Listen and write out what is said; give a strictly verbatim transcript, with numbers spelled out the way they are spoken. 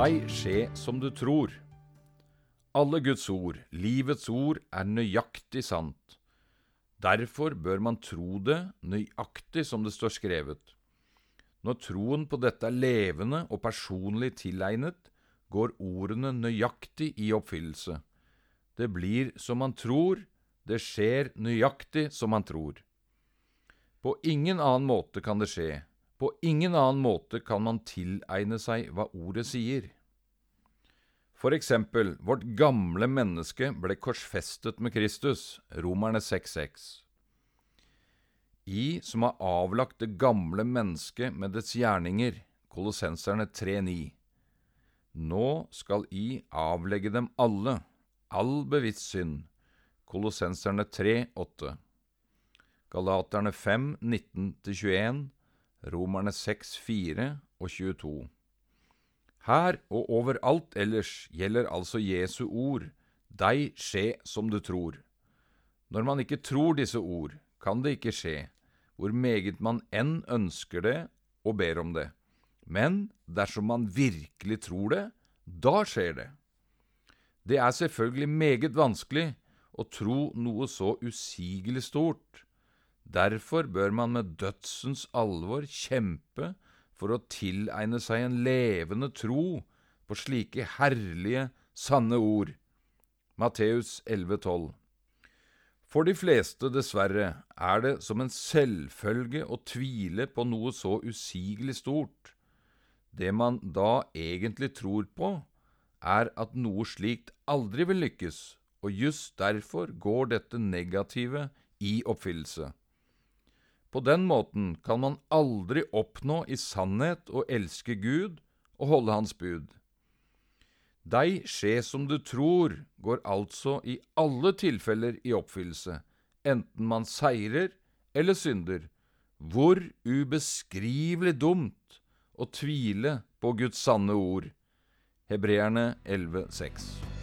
Deg skje som du tror. Alle Guds ord, livets ord, er nøyaktig sant. Derfor bør man tro det nøyaktig som det står skrevet. Når troen på dette er levende og personlig tilegnet, går ordene nøyaktig i oppfyllelse. Det blir som man tror, det skjer nøyaktig som man tror. På ingen annen måte kan det skje. På ingen annen måte kan man tilegne seg hva ordet sier. For eksempel, vårt gamle menneske ble korsfestet med Kristus, Romerne seks seks. I som har avlagt det gamle mennesket med dets gjerninger, Kolossenserne tre ni. Nå skal I avlegge dem alle, all bevisst synd, Kolossenserne tre åtte. Galaterne fem nitten til tjueen, Romerne seks fire og tjueto. Her og overalt ellers gjelder altså Jesu ord, deg skje som du tror. Når man ikke tror disse ord, kan det ikke skje, hvor meget man enn ønsker det og ber om det. Men dersom man virkelig tror det, da skjer det. Det er selvfølgelig meget vanskelig å tro noe så usigelig stort. Derfor bør man med dødsens alvor kjempe for å tilegne seg en levende tro på slike herlige, sanne ord. Matteus elleve tolv. For de fleste, dessverre, er det som en selvfølge å tvile på noe så usigelig stort. Det man da egentlig tror på, er at noe slikt aldri vil lykkes, og just derfor går dette negative i oppfyllelse. På den måten kan man aldri oppnå i sannhet å elske Gud og holde hans bud. Deg skje som du tror går altså i alle tilfeller i oppfyllelse, enten man seirer eller synder. Hvor ubeskrivelig dumt å tvile på Guds sanne ord. Hebreerne elleve seks.